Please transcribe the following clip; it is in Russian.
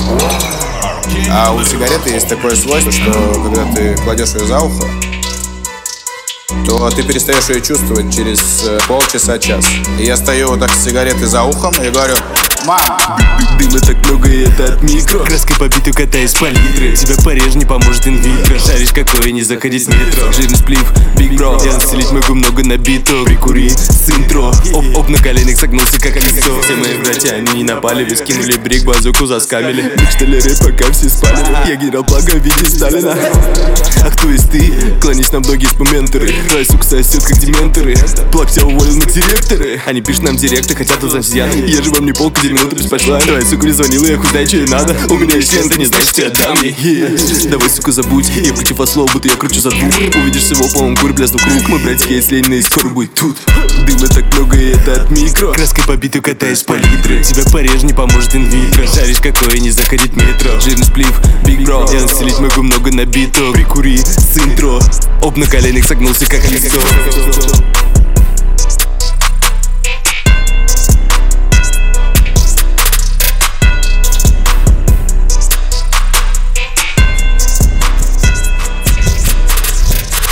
А у сигареты есть такое свойство, что когда ты кладешь ее за ухо, то ты перестаешь ее чувствовать через полчаса-час. И я стою вот так с сигаретой за ухом и говорю: мам! Дыма так много, и это от микро. Краской побитую катаюсь по литры. Тебя пореже не поможет инвитро. Шаришь какое, не заходить в метро. Жирный сплив, биг бро. Я населить могу много набито. Прикури с интро. Оп, на коленях согнулся как лицо. Все мои братья, они не напали. Скинули брик, базуку заскамили. Шталеры, пока все спали. Я генерал Плага в виде Сталина. А кто из ты? Клонись на многие споментеры. Твоя сука сосет как дементоры. Плаг тебя уволил на директоры. Они пишут нам директы, хотят тут взяты. Я же вам не полка, 9 минут без пачлайна. Твоя сука не звонила, я хуй знаю, что ей надо. У меня есть член, ты не знаешь, что я дам ей. Давай, сука, забудь. Я против слова, будто я кручу за двух. Увидишь всего, по-моему, курь блясну круг. Мы братья из Ленина, и скоро будет тут. Дыма так много, и это от микро. Краской побитую катаюсь по литры. Тебя пореже не поможет инвитро. Шаришь какое, не заходить в метро. Жирный сплив, биг бро. Я населить могу много набито. Прикури с интро. Оп, на коленях согнулся как лицо.